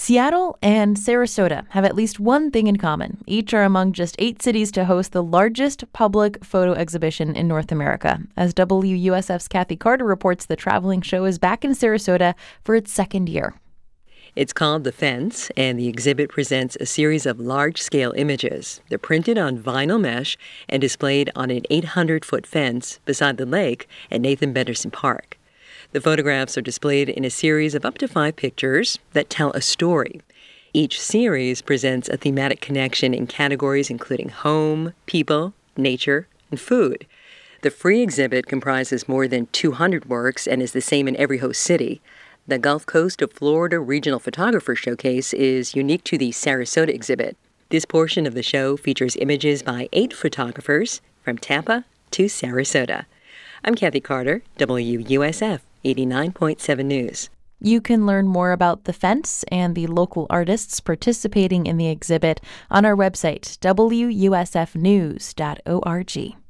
Seattle and Sarasota have at least one thing in common. Each are among just 8 cities to host the largest public photo exhibition in North America. As WUSF's Kathy Carter reports, the traveling show is back in Sarasota for its second year. It's called The Fence, and the exhibit presents a series of large-scale images. They're printed on vinyl mesh and displayed on an 800-foot fence beside the lake at Nathan Benderson Park. The photographs are displayed in a series of up to 5 pictures that tell a story. Each series presents a thematic connection in categories including home, people, nature, and food. The free exhibit comprises more than 200 works and is the same in every host city. The Gulf Coast of Florida Regional Photographer Showcase is unique to the Sarasota exhibit. This portion of the show features images by 8 photographers from Tampa to Sarasota. I'm Kathy Carter, WUSF 89.7 News. You can learn more about The Fence and the local artists participating in the exhibit on our website, WUSFnews.org.